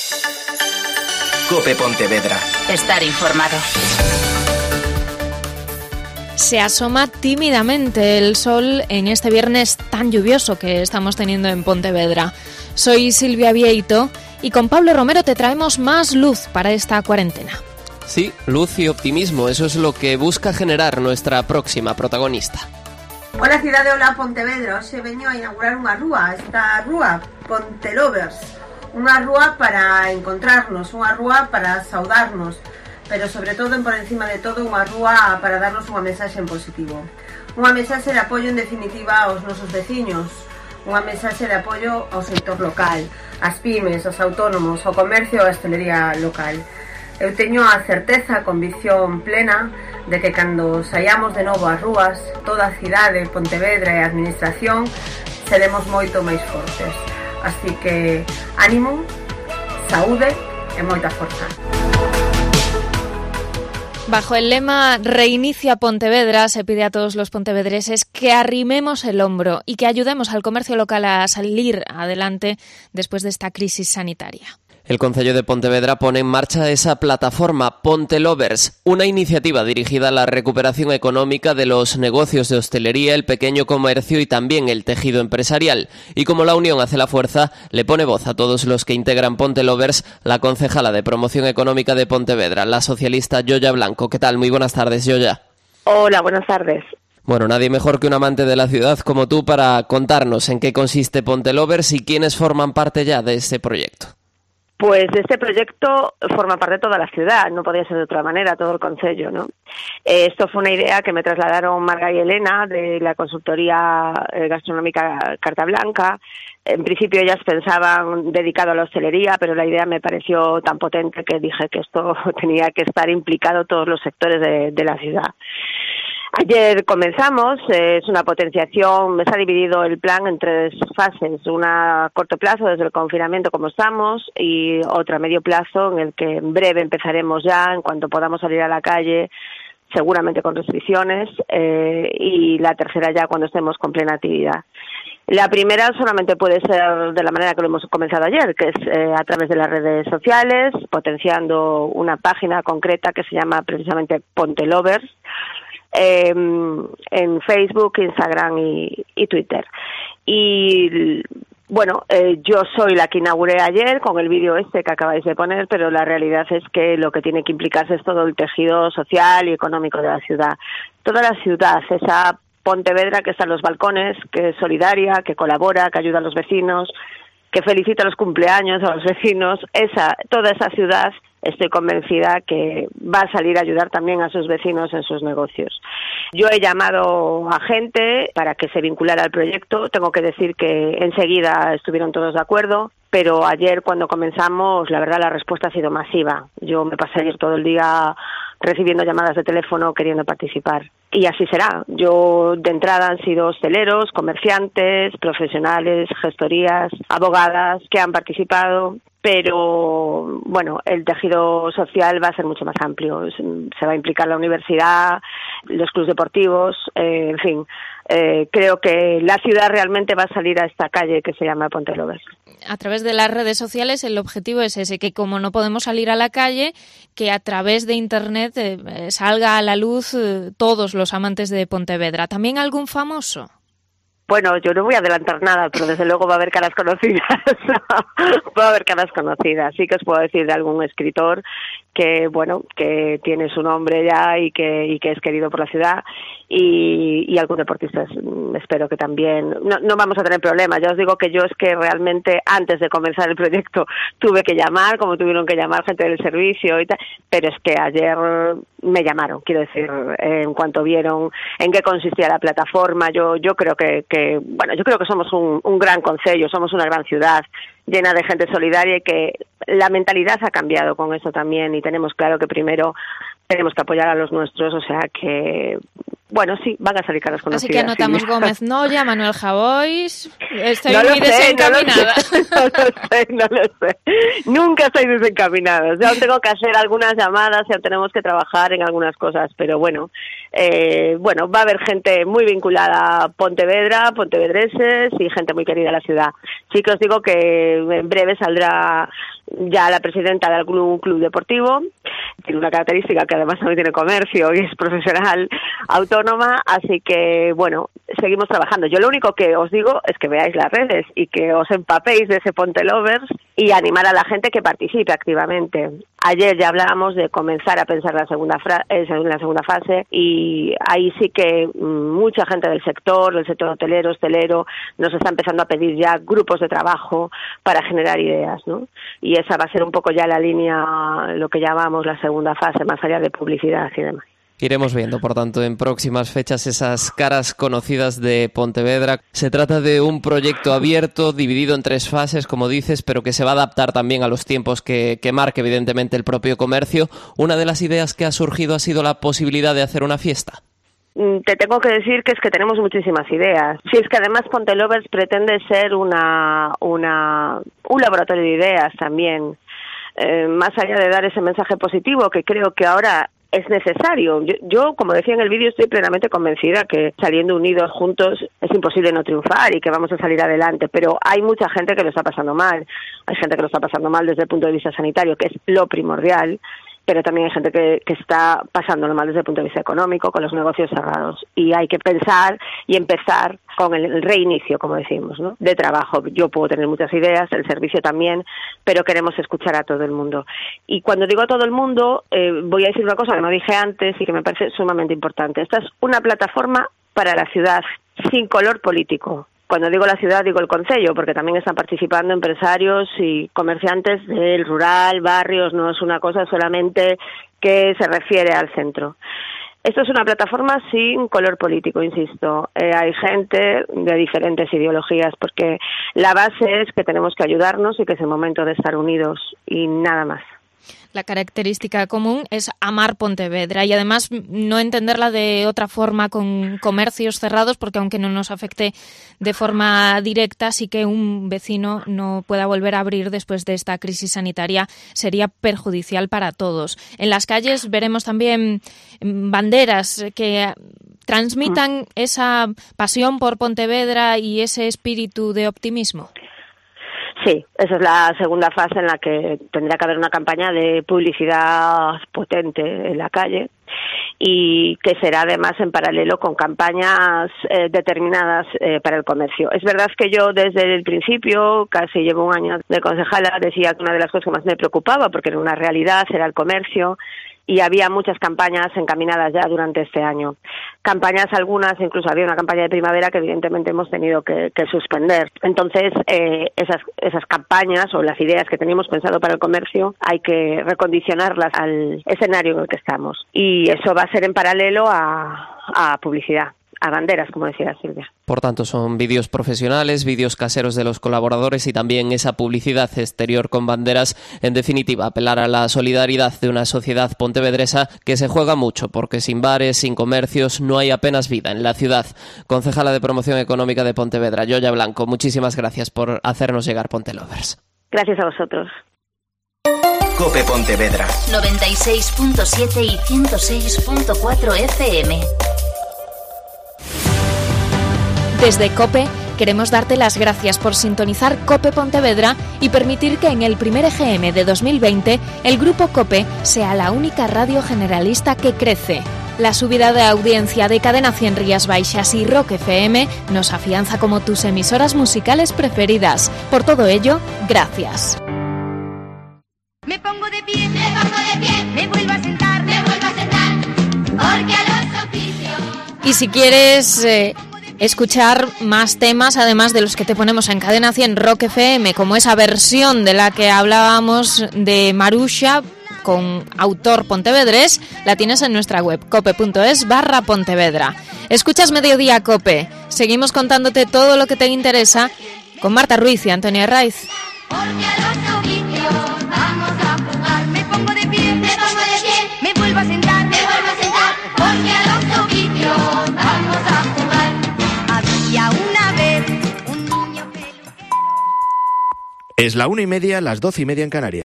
COPE Pontevedra. Estar informado. Se asoma tímidamente el sol en este viernes tan lluvioso que estamos teniendo en Pontevedra. Soy Silvia Vieito y con Pablo Romero te traemos más luz para esta cuarentena. Sí, luz y optimismo, eso es lo que busca generar nuestra próxima protagonista. Hola cidade, hola Pontevedra. Hoxe veño a inaugurar unha rúa, esta rúa Pontelovers. Unha rúa para encontrarnos, unha rúa para saudarnos, pero sobre todo, por encima de todo, unha rúa para darnos unha mensaxe en positivo. Unha mensaxe de apoio en definitiva aos nosos veciños, unha mensaxe de apoio ao sector local, ás pymes, aos autónomos, ao comercio e á hostelería local. Eu teño a certeza, a convicción plena de que cando saiamos de novo ás rúas, toda a cidade, Pontevedra e a administración seremos moito máis fortes. Así que ánimo, saúde e moita forza. Bajo el lema Reinicia Pontevedra se pide a todos los pontevedreses que arrimemos el hombro y que ayudemos al comercio local a salir adelante después de esta crisis sanitaria. El Concello de Pontevedra pone en marcha esa plataforma Pontelovers, una iniciativa dirigida a la recuperación económica de los negocios de hostelería, el pequeño comercio y también el tejido empresarial. Y como la unión hace la fuerza, le pone voz a todos los que integran Pontelovers la concejala de Promoción Económica de Pontevedra, la socialista Yoya Blanco. ¿Qué tal? Muy buenas tardes, Yoya. Hola, buenas tardes. Bueno, nadie mejor que un amante de la ciudad como tú para contarnos en qué consiste Pontelovers y quiénes forman parte ya de este proyecto. Pues este proyecto forma parte de toda la ciudad, no podía ser de otra manera, todo el concello, ¿no? Esto fue una idea que me trasladaron Marga y Elena de la consultoría gastronómica Carta Blanca. En principio ellas pensaban dedicado a la hostelería, pero la idea me pareció tan potente que dije que esto tenía que estar implicado todos los sectores de la ciudad. Ayer comenzamos, es una potenciación, se ha dividido el plan en 3 fases, una a corto plazo desde el confinamiento como estamos y otra a medio plazo en el que en breve empezaremos ya, en cuanto podamos salir a la calle, seguramente con restricciones, y la tercera ya cuando estemos con plena actividad. La primera solamente puede ser de la manera que lo hemos comenzado ayer, que es a través de las redes sociales, potenciando una página concreta que se llama precisamente Pontelovers, en Facebook, Instagram y Twitter. Y bueno, yo soy la que inauguré ayer con el vídeo que acabáis de poner, pero la realidad es que lo que tiene que implicarse es todo el tejido social y económico de la ciudad. Toda la ciudad, esa Pontevedra que está en los balcones, que es solidaria, que colabora, que ayuda a los vecinos, que felicita los cumpleaños a los vecinos, toda esa ciudad estoy convencida que va a salir a ayudar también a sus vecinos en sus negocios. Yo he llamado a gente para que se vinculara al proyecto. Tengo que decir que enseguida estuvieron todos de acuerdo, pero ayer cuando comenzamos, la verdad, la respuesta ha sido masiva. Yo me pasé ayer todo el día recibiendo llamadas de teléfono queriendo participar. Y así será. Yo, de entrada, han sido hosteleros, comerciantes, profesionales, gestorías, abogadas que han participado, pero, bueno, el tejido social va a ser mucho más amplio. Se va a implicar la universidad, los clubes deportivos, en fin. Creo que la ciudad realmente va a salir a esta calle que se llama Pontelovers. A través de las redes sociales el objetivo es ese, que como no podemos salir a la calle, que a través de Internet salga a la luz todos los amantes de Pontevedra. ¿También algún famoso? Bueno, yo no voy a adelantar nada, pero desde luego va a haber caras conocidas. Va a haber caras conocidas. Sí que os puedo decir de algún escritor que, bueno, que tiene su nombre ya y que es querido por la ciudad, y algún deportista, espero que también. No vamos a tener problemas. Ya os digo que yo es que realmente antes de comenzar el proyecto tuve que llamar, como tuvieron que llamar gente del servicio y tal, pero es que ayer me llamaron, quiero decir, en cuanto vieron en qué consistía la plataforma. Yo creo que yo creo que somos un gran concello, somos una gran ciudad llena de gente solidaria y que la mentalidad ha cambiado con eso también, y tenemos claro que primero tenemos que apoyar a los nuestros, o sea que Bueno, sí, van a salir caras conocidas. Así que anotamos Silvia. Gómez Noya, Manuel Javois. Estoy no muy desencaminada. No lo sé. Nunca estoy desencaminada. Ya tengo que hacer algunas llamadas, ya tenemos que trabajar en algunas cosas, pero bueno, va a haber gente muy vinculada a Pontevedra, pontevedreses y gente muy querida a la ciudad. Sí que os digo que en breve saldrá ya la presidenta de algún club deportivo. Tiene una característica que además también tiene comercio y es profesional autónoma, así que bueno, seguimos trabajando. Yo lo único que os digo es que veáis las redes y que os empapéis de ese Ponte Lovers y animar a la gente que participe activamente. Ayer ya hablábamos de comenzar a pensar en la segunda fase y ahí sí que mucha gente del sector hostelero, nos está empezando a pedir ya grupos de trabajo para generar ideas, ¿no? Y esa va a ser un poco ya la línea, lo que llamamos la segunda fase, más allá de publicidad y demás. Iremos viendo, por tanto, en próximas fechas esas caras conocidas de Pontevedra. Se trata de un proyecto abierto, dividido en 3 fases, como dices, pero que se va a adaptar también a los tiempos que marque, evidentemente, el propio comercio. Una de las ideas que ha surgido ha sido la posibilidad de hacer una fiesta. Te tengo que decir que es que tenemos muchísimas ideas. Si es que además Ponte Lovers pretende ser un laboratorio de ideas también. Más allá de dar ese mensaje positivo que creo que ahora es necesario. Yo, como decía en el vídeo, estoy plenamente convencida que saliendo unidos juntos es imposible no triunfar y que vamos a salir adelante, pero hay mucha gente que lo está pasando mal. Hay gente que lo está pasando mal desde el punto de vista sanitario, que es lo primordial, pero también hay gente que está pasándolo mal desde el punto de vista económico, con los negocios cerrados. Y hay que pensar y empezar con el reinicio, como decimos, ¿no?, de trabajo. Yo puedo tener muchas ideas, el servicio también, pero queremos escuchar a todo el mundo. Y cuando digo a todo el mundo, voy a decir una cosa que no dije antes y que me parece sumamente importante. Esta es una plataforma para la ciudad, sin color político. Cuando digo la ciudad, digo el concello, porque también están participando empresarios y comerciantes del rural, barrios, no es una cosa solamente que se refiere al centro. Esto es una plataforma sin color político, insisto. Hay gente de diferentes ideologías, porque la base es que tenemos que ayudarnos y que es el momento de estar unidos y nada más. La característica común es amar Pontevedra y además no entenderla de otra forma con comercios cerrados, porque aunque no nos afecte de forma directa, sí que un vecino no pueda volver a abrir después de esta crisis sanitaria sería perjudicial para todos. En las calles veremos también banderas que transmitan esa pasión por Pontevedra y ese espíritu de optimismo. Sí, esa es la segunda fase en la que tendría que haber una campaña de publicidad potente en la calle y que será además en paralelo con campañas determinadas para el comercio. Es verdad que yo desde el principio, casi llevo un año de concejala, decía que una de las cosas que más me preocupaba, porque era una realidad, era el comercio, y había muchas campañas encaminadas ya durante este año. Campañas algunas, incluso había una campaña de primavera que evidentemente hemos tenido que suspender. Entonces, esas campañas o las ideas que teníamos pensado para el comercio hay que recondicionarlas al escenario en el que estamos. Y eso va a ser en paralelo a publicidad, a banderas, como decía Silvia. Por tanto, son vídeos profesionales, vídeos caseros de los colaboradores y también esa publicidad exterior con banderas. En definitiva, apelar a la solidaridad de una sociedad pontevedresa que se juega mucho, porque sin bares, sin comercios, no hay apenas vida en la ciudad. Concejala de Promoción Económica de Pontevedra, Yoya Blanco, muchísimas gracias por hacernos llegar Ponte Lovers. Gracias a vosotros. COPE Pontevedra 96.7 y 106.4 FM. Desde COPE queremos darte las gracias por sintonizar COPE Pontevedra y permitir que en el primer EGM de 2020 el Grupo COPE sea la única radio generalista que crece. La subida de audiencia de Cadena 100 Rías Baixas y Rock FM nos afianza como tus emisoras musicales preferidas. Por todo ello, gracias. Me pongo de pie, me vuelvo a sentar, porque a los oficios... Y si quieres escuchar más temas, además de los que te ponemos en Cadena 100 Rock FM, como esa versión de la que hablábamos de Marusha, con autor pontevedrés, la tienes en nuestra web, cope.es/Pontevedra. Escuchas Mediodía Cope. Seguimos contándote todo lo que te interesa con Marta Ruiz y Antonia Raiz. Porque a los oficios vamos a jugar. Me pongo de pie, me vuelvo a sentar, porque a los oficios Es la 1:30, las 12:30 en Canarias.